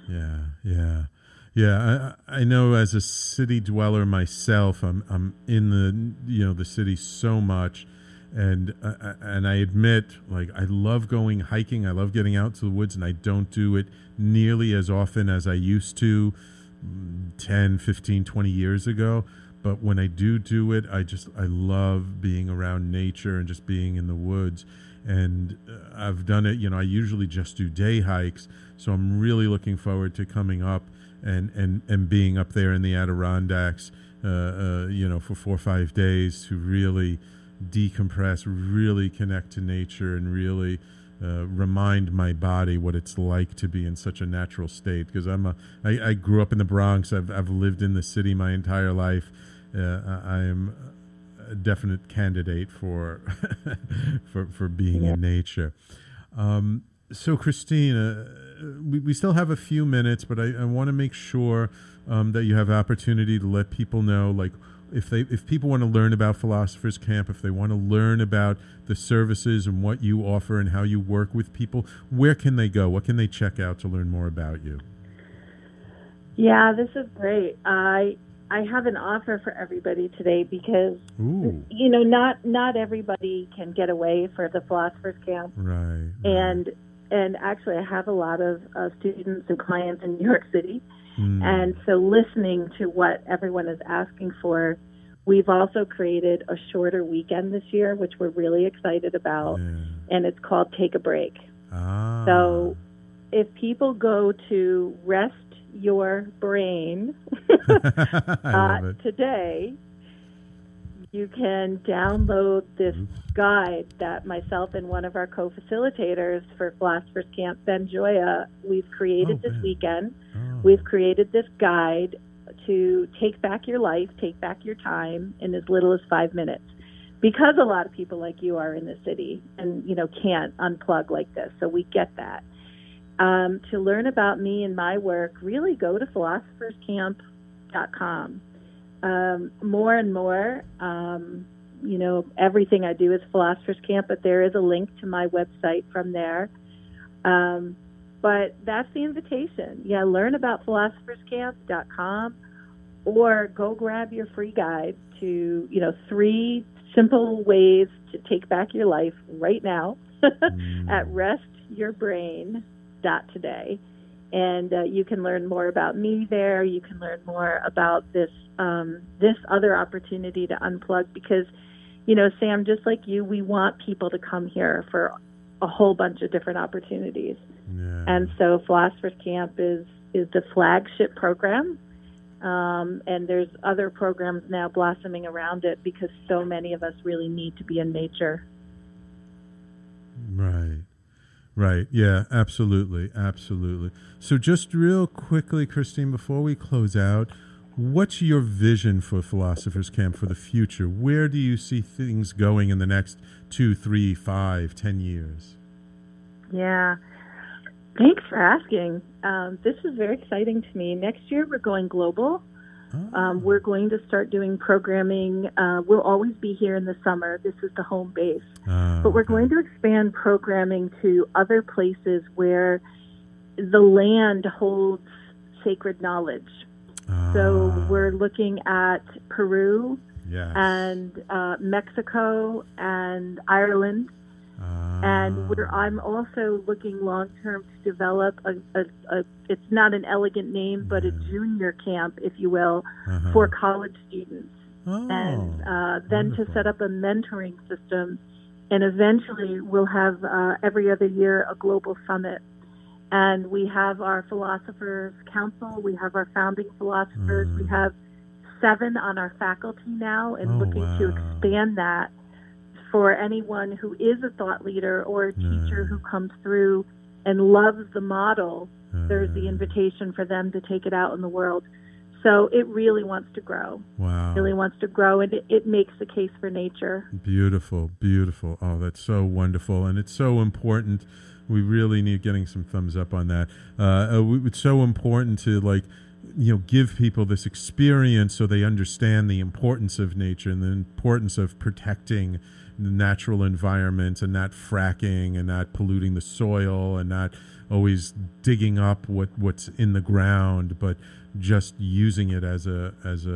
Yeah. I know as a city dweller myself, I'm in the city so much, and I admit, I love going hiking. I love getting out to the woods, and I don't do it nearly as often as I used to 10, 15, 20 years ago. But when I do it, I love being around nature and just being in the woods. And I've done it, I usually just do day hikes. So I'm really looking forward to coming up and being up there in the Adirondacks, for 4 or 5 days to really decompress, really connect to nature, and really remind my body what it's like to be in such a natural state. Because I grew up in the Bronx. I've lived in the city my entire life. I am a definite candidate for for being in nature. So Christine, we still have a few minutes, but I want to make sure that you have opportunity to let people know, if people want to learn about Philosopher's Camp, if they want to learn about the services and what you offer and how you work with people, where can they go? What can they check out to learn more about you? Yeah, this is great. I have an offer for everybody today because, not everybody can get away for the Philosopher's Camp. Right. And actually, I have a lot of students and clients in New York City. And so listening to what everyone is asking for, we've also created a shorter weekend this year, which we're really excited about, and it's called Take a Break. So if people go to Rest Your Brain today, you can download this guide that myself and one of our co-facilitators for Philosophers Camp, Ben Joya, we've created this weekend. We've created this guide to take back your life, take back your time in as little as 5 minutes. Because a lot of people like you are in the city and, can't unplug like this. So we get that. To learn about me and my work, really go to philosopherscamp.com. More and more, everything I do is Philosophers Camp, but there is a link to my website from there. But that's the invitation. Yeah, learn about philosopherscamp.com or go grab your free guide to, 3 simple ways to take back your life right now at restyourbrain.today. And you can learn more about me there. You can learn more about this other opportunity to unplug because, Sam, just like you, we want people to come here for a whole bunch of different opportunities. Yeah. And so Philosophers Camp is the flagship program. And there's other programs now blossoming around it because so many of us really need to be in nature. Right. Yeah, absolutely. So just real quickly, Christine, before we close out, what's your vision for Philosophers Camp for the future? Where do you see things going in the next 2, 3, 5, 10 years? Yeah. Thanks for asking. This is very exciting to me. Next year, we're going global. We're going to start doing programming. We'll always be here in the summer. This is the home base. But we're going to expand programming to other places where the land holds sacred knowledge. So we're looking at Peru and Mexico and Ireland. And I'm also looking long-term to develop it's not an elegant name, but a junior camp, if you will, for college students. And then to set up a mentoring system. And eventually we'll have every other year a global summit. And we have our Philosophers Council. We have our founding philosophers. We have 7 on our faculty now and looking to expand that. For anyone who is a thought leader or a teacher who comes through and loves the model, there's the invitation for them to take it out in the world. So it really wants to grow. Wow. It really wants to grow, and it makes the case for nature. Beautiful. Oh, that's so wonderful, and it's so important. We really need getting some thumbs up on that. It's so important to, give people this experience so they understand the importance of nature and the importance of protecting the natural environment and not fracking and not polluting the soil and not always digging up what's in the ground, but just using it as a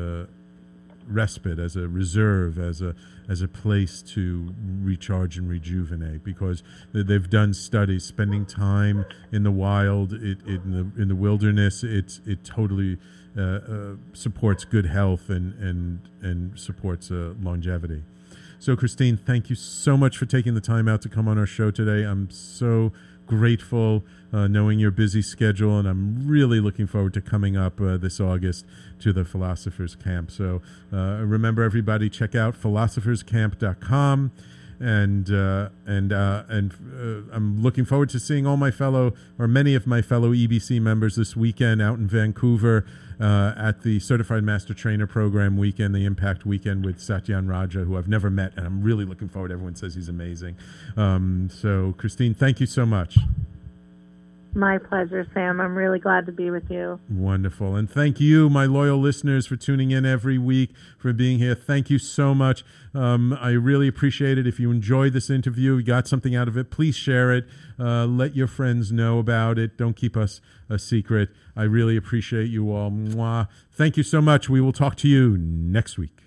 respite, as a reserve, as a place to recharge and rejuvenate. Because they've done studies, spending time in the wild, in the wilderness, it totally supports good health and supports longevity. So, Christine, thank you so much for taking the time out to come on our show today. I'm so grateful knowing your busy schedule, and I'm really looking forward to coming up this August to the Philosophers Camp. So remember, everybody, check out philosopherscamp.com. And I'm looking forward to seeing all many of my fellow EBC members this weekend out in Vancouver at the Certified Master Trainer Program weekend, the Impact Weekend with Satyan Raja, who I've never met, and I'm really looking forward. Everyone says he's amazing. So, Christine, thank you so much. My pleasure, Sam. I'm really glad to be with you. Wonderful. And thank you, my loyal listeners, for tuning in every week, for being here. Thank you so much. I really appreciate it. If you enjoyed this interview, you got something out of it, please share it. Let your friends know about it. Don't keep us a secret. I really appreciate you all. Mwah. Thank you so much. We will talk to you next week.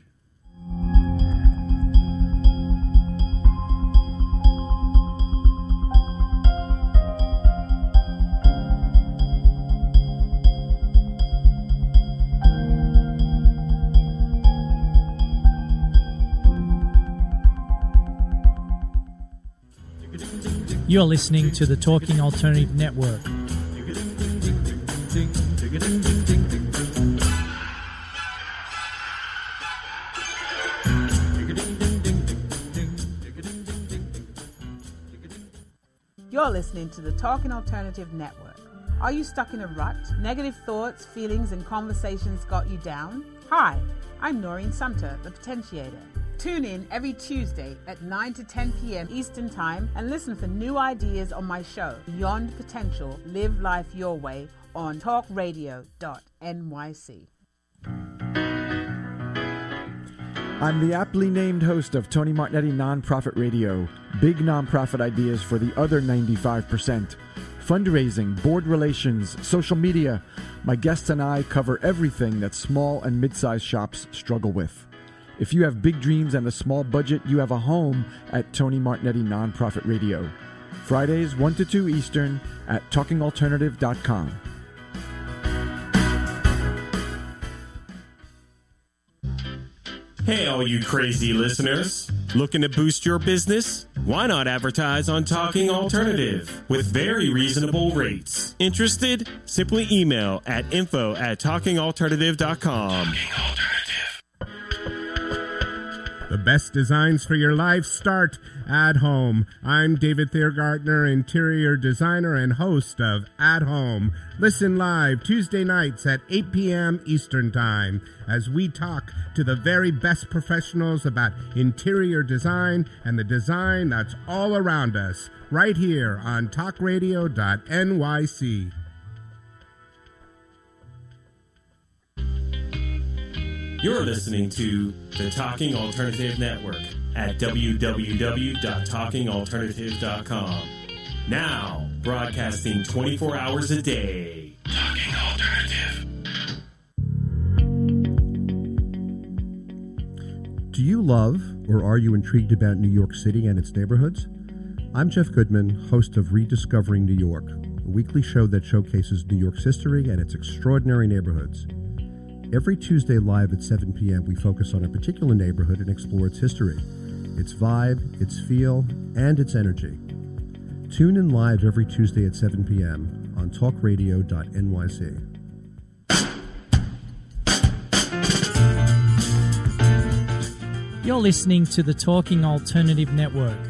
You're listening to the Talking Alternative Network. are listening to the Talking Alternative Network. Are you stuck in a rut? Negative thoughts, feelings, and conversations got you down? Hi, I'm Noreen Sumter, the Potentiator. Tune in every Tuesday at 9 to 10 p.m. Eastern Time and listen for new ideas on my show, Beyond Potential, Live Life Your Way, on talkradio.nyc. I'm the aptly named host of Tony Martignetti Nonprofit Radio. Big nonprofit ideas for the other 95%. Fundraising, board relations, social media. My guests and I cover everything that small and mid-sized shops struggle with. If you have big dreams and a small budget, you have a home at Tony Martignetti Nonprofit Radio. Fridays 1 to 2 Eastern at talkingalternative.com. Hey, all you crazy listeners. Looking to boost your business? Why not advertise on Talking Alternative with very reasonable rates? Interested? Simply email at info@talkingalternative.com. The best designs for your life start at home. I'm David Thiergartner, interior designer and host of At Home. Listen live Tuesday nights at 8 p.m. Eastern Time as we talk to the very best professionals about interior design and the design that's all around us, right here on talkradio.nyc. You're listening to the Talking Alternative Network at www.talkingalternative.com. Now, broadcasting 24 hours a day. Talking Alternative. Do you love or are you intrigued about New York City and its neighborhoods? I'm Jeff Goodman, host of Rediscovering New York, a weekly show that showcases New York's history and its extraordinary neighborhoods. Every Tuesday live at 7 p.m., we focus on a particular neighborhood and explore its history, its vibe, its feel, and its energy. Tune in live every Tuesday at 7 p.m. on talkradio.nyc. You're listening to the Talking Alternative Network.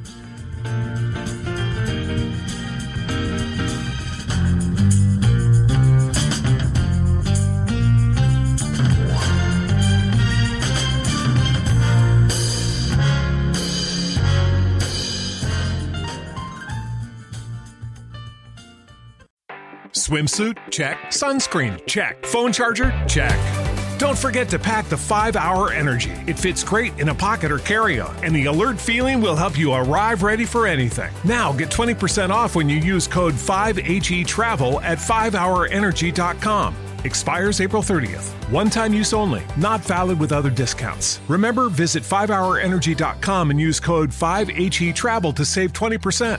Swimsuit? Check. Sunscreen? Check. Phone charger? Check. Don't forget to pack the 5-Hour Energy. It fits great in a pocket or carry-on, and the alert feeling will help you arrive ready for anything. Now get 20% off when you use code 5HETRAVEL at 5hourenergy.com. Expires April 30th. One-time use only. Not valid with other discounts. Remember, visit 5hourenergy.com and use code 5HETRAVEL to save 20%.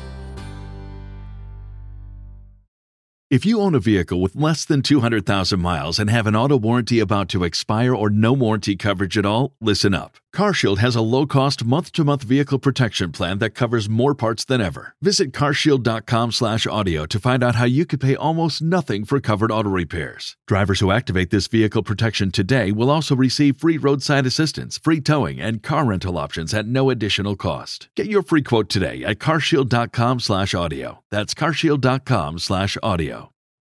If you own a vehicle with less than 200,000 miles and have an auto warranty about to expire or no warranty coverage at all, listen up. CarShield has a low-cost month-to-month vehicle protection plan that covers more parts than ever. Visit carshield.com/audio to find out how you could pay almost nothing for covered auto repairs. Drivers who activate this vehicle protection today will also receive free roadside assistance, free towing, and car rental options at no additional cost. Get your free quote today at carshield.com/audio. That's carshield.com/audio.